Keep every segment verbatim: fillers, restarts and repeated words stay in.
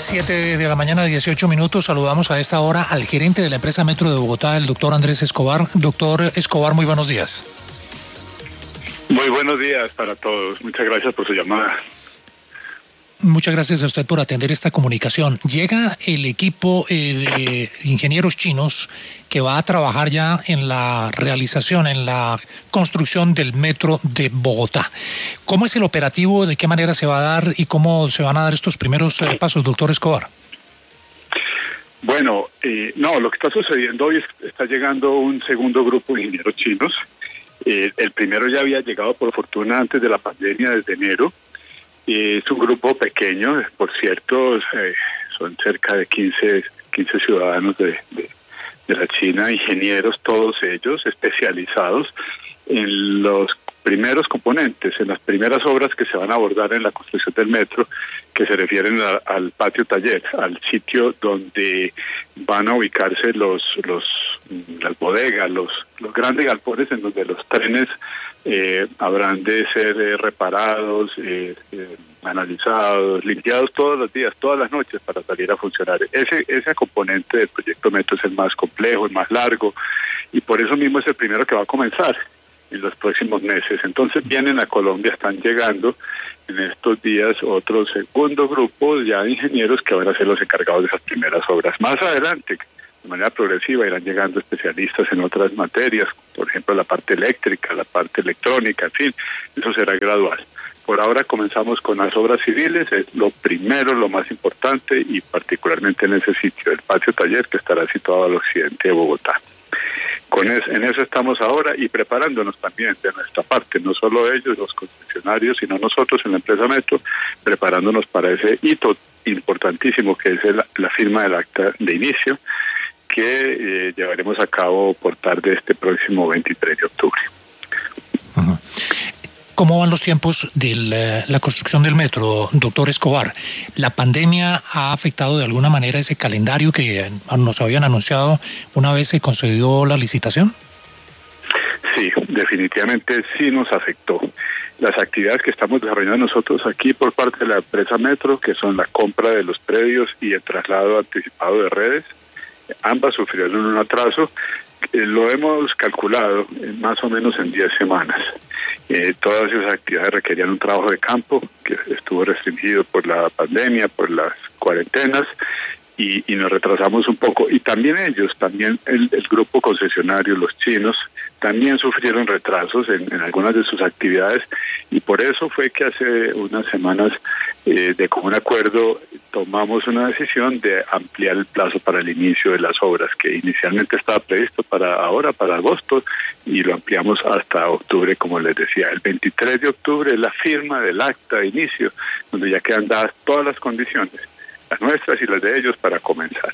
siete de la mañana, dieciocho minutos. Saludamos a esta hora al gerente de la empresa Metro de Bogotá, el doctor Andrés Escobar. Doctor Escobar, muy buenos días. Muy buenos días para todos. Muchas gracias por su llamada. Muchas gracias a usted por atender esta comunicación. Llega el equipo eh, de ingenieros chinos que va a trabajar ya en la realización, en la construcción del metro de Bogotá. ¿Cómo es el operativo? ¿De qué manera se va a dar? ¿Y cómo se van a dar estos primeros eh, pasos, doctor Escobar? Bueno, eh, no, lo que está sucediendo hoy es que está llegando un segundo grupo de ingenieros chinos. Eh, el primero ya había llegado, por fortuna, antes de la pandemia, desde enero. Es un grupo pequeño, por cierto, eh, son cerca de quince, quince ciudadanos de, de, de la China, ingenieros, todos ellos especializados en los primeros componentes, en las primeras obras que se van a abordar en la construcción del metro, que se refieren a, al patio taller, al sitio donde van a ubicarse los, los las bodegas, los, los grandes galpones en donde los trenes eh, habrán de ser eh, reparados, eh, eh, analizados, limpiados todos los días, todas las noches para salir a funcionar. Ese, ese componente del proyecto Metro es el más complejo, el más largo, y por eso mismo es el primero que va a comenzar en los próximos meses. Entonces vienen a Colombia, están llegando en estos días otro segundo grupo ya de ingenieros que van a ser los encargados de esas primeras obras. Más adelante, de manera progresiva, irán llegando especialistas en otras materias, por ejemplo la parte eléctrica, la parte electrónica, en fin, eso será gradual. Por ahora comenzamos con las obras civiles, es lo primero, lo más importante, y particularmente en ese sitio, el patio taller, que estará situado al occidente de Bogotá. Con eso, en eso estamos ahora y preparándonos también de nuestra parte, no solo ellos, los concesionarios, sino nosotros en la empresa Metro, preparándonos para ese hito importantísimo que es el, la firma del acta de inicio, que eh, llevaremos a cabo por tarde este próximo veintitrés de octubre. Uh-huh. ¿Cómo van los tiempos de la, la construcción del metro, doctor Escobar? ¿La pandemia ha afectado de alguna manera ese calendario que nos habían anunciado una vez se concedió la licitación? Sí, definitivamente sí nos afectó. Las actividades que estamos desarrollando nosotros aquí por parte de la empresa Metro, que son la compra de los predios y el traslado anticipado de redes, ambas sufrieron un atraso. Eh, lo hemos calculado eh, más o menos en diez semanas. Eh, todas esas actividades requerían un trabajo de campo que estuvo restringido por la pandemia, por las cuarentenas, y, y nos retrasamos un poco. Y también ellos, también el, el grupo concesionario, los chinos, también sufrieron retrasos en, en algunas de sus actividades, y por eso fue que hace unas semanas, eh, de común acuerdo, tomamos una decisión de ampliar el plazo para el inicio de las obras, que inicialmente estaba previsto para ahora, para agosto, y lo ampliamos hasta octubre, como les decía. El veintitrés de octubre es la firma del acta de inicio, donde ya quedan dadas todas las condiciones, las nuestras y las de ellos, para comenzar.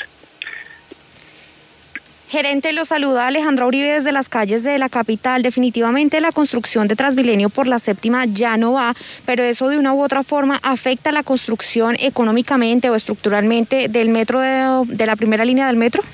Gerente, lo saluda Alejandra Uribe desde las calles de la capital. Definitivamente la construcción de Transmilenio por la séptima ya no va, pero eso de una u otra forma afecta la construcción económicamente o estructuralmente del metro, de, de la primera línea del metro.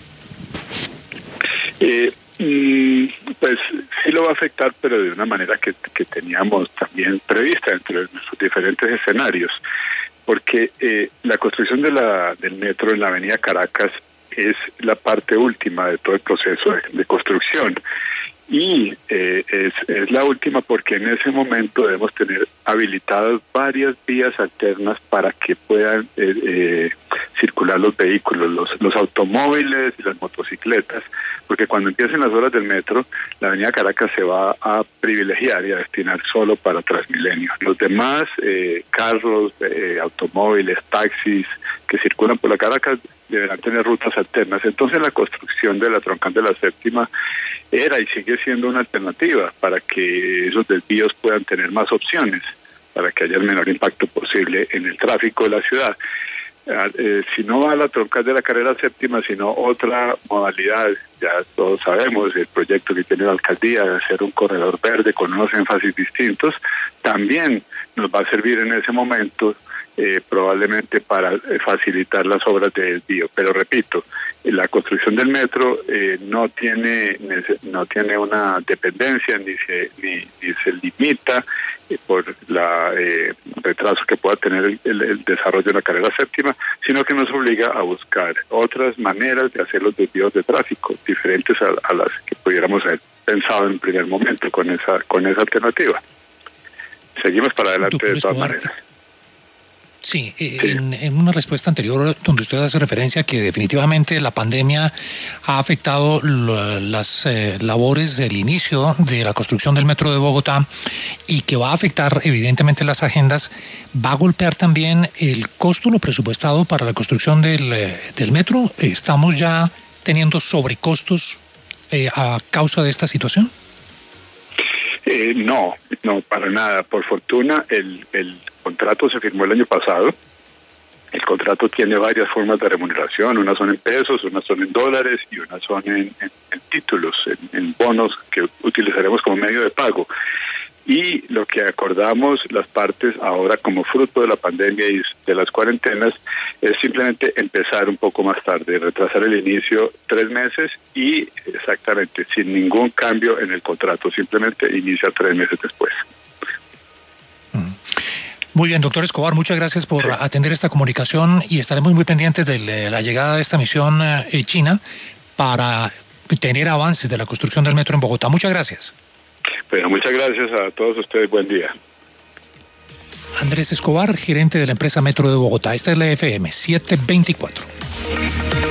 Eh, pues sí lo va a afectar, pero de una manera que, que teníamos también prevista entre nuestros diferentes escenarios, porque eh, la construcción de la del metro en la avenida Caracas es la parte última de todo el proceso de, de construcción, y eh, es, es la última porque en ese momento debemos tener habilitadas varias vías alternas para que puedan eh, eh, circular los vehículos, los, los automóviles y las motocicletas, porque cuando empiecen las obras del metro, la avenida Caracas se va a privilegiar y a destinar solo para Transmilenio. Los demás eh, carros, eh, automóviles, taxis que circulan por la Caracas deberán tener rutas alternas. Entonces la construcción de la troncal de la séptima era y sigue siendo una alternativa para que esos desvíos puedan tener más opciones, para que haya el menor impacto posible en el tráfico de la ciudad. Eh, si no va a la troncal de la carrera séptima, sino otra modalidad, ya todos sabemos, el proyecto que tiene la alcaldía de hacer un corredor verde con unos énfasis distintos, también nos va a servir en ese momento eh, probablemente para facilitar las obras de desvío. Pero repito, la construcción del metro eh, no tiene no tiene una dependencia ni se ni, ni se limita eh, por la eh, retraso que pueda tener el, el, el desarrollo de la carrera séptima, sino que nos obliga a buscar otras maneras de hacer los desvíos de tráfico diferentes a, a las que pudiéramos haber pensado en primer momento con esa con esa alternativa. Seguimos para adelante de todas maneras. Sí, sí. En, en una respuesta anterior donde usted hace referencia a que definitivamente la pandemia ha afectado lo, las eh, labores del inicio de la construcción del metro de Bogotá y que va a afectar evidentemente las agendas, va a golpear también el costo, lo presupuestado para la construcción del, del metro. ¿Estamos ya teniendo sobrecostos eh, a causa de esta situación? Eh, no, no, para nada. Por fortuna, el, el contrato se firmó el año pasado. El contrato tiene varias formas de remuneración. Unas son en pesos, unas son en dólares y unas son en, en, en títulos, en, en bonos que utilizaremos como medio de pago. Y lo que acordamos las partes ahora como fruto de la pandemia y de las cuarentenas es simplemente empezar un poco más tarde, retrasar el inicio tres meses y exactamente sin ningún cambio en el contrato, simplemente inicia tres meses después. Muy bien, doctor Escobar, muchas gracias por sí. atender esta comunicación y estaremos muy pendientes de la llegada de esta misión eh, china para tener avances de la construcción del metro en Bogotá. Muchas gracias. Pero muchas gracias a todos ustedes. Buen día. Andrés Escobar, gerente de la empresa Metro de Bogotá. Esta es la F M setecientos veinticuatro.